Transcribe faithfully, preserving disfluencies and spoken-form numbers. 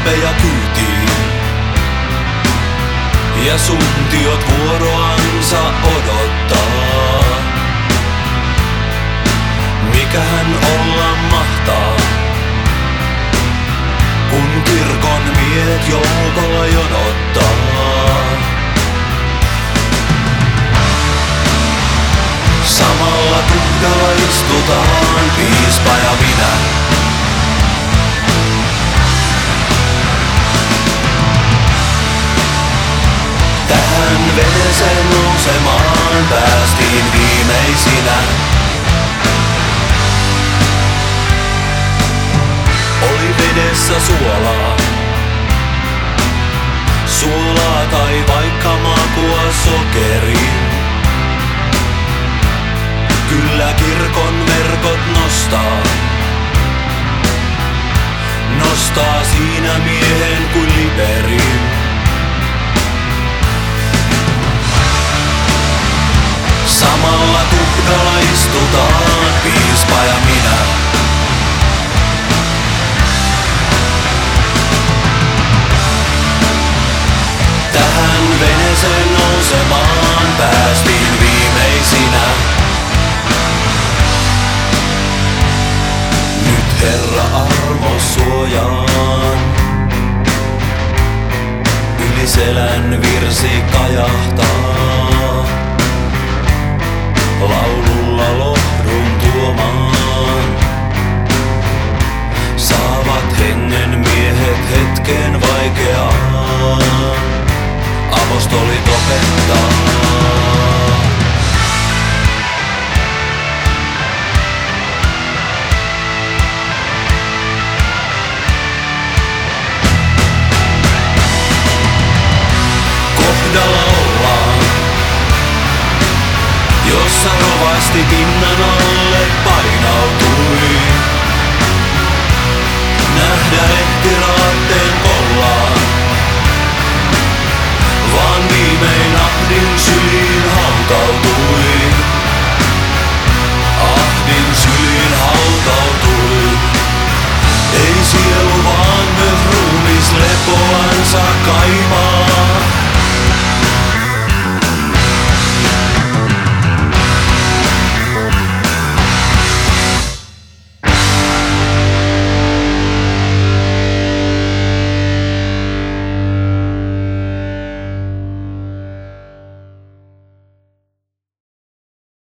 tyyppejä kyytiin. Ja suntiot vuoroansa odottaa. Mikähän olla mahtaa, kun kirkon miehet joukolla jonottaa. Samalla tuhdalla istutaan piispa ja minä. Tähän veneeseen nousemaan päästiin viimeisinä. Oli vedessä suolaa, suolaa tai vaikka makua sokeriin. Kyllä kirkon verkot nostaa, nostaa siinä miehen kuin liperin. Samalla tuhdalla istutaan piispa ja minä. Tähän veneeseen nousemaan päästiin viimeisinä. Nyt Herra armo suojaan, yli selän virsi kajahtaa. Laululla lohdun tuomaan, saavat hengen miehet hetken vaikeaan. Apostolit opettaa. Kohdalla ollaan, jossa rovasti pinnan alle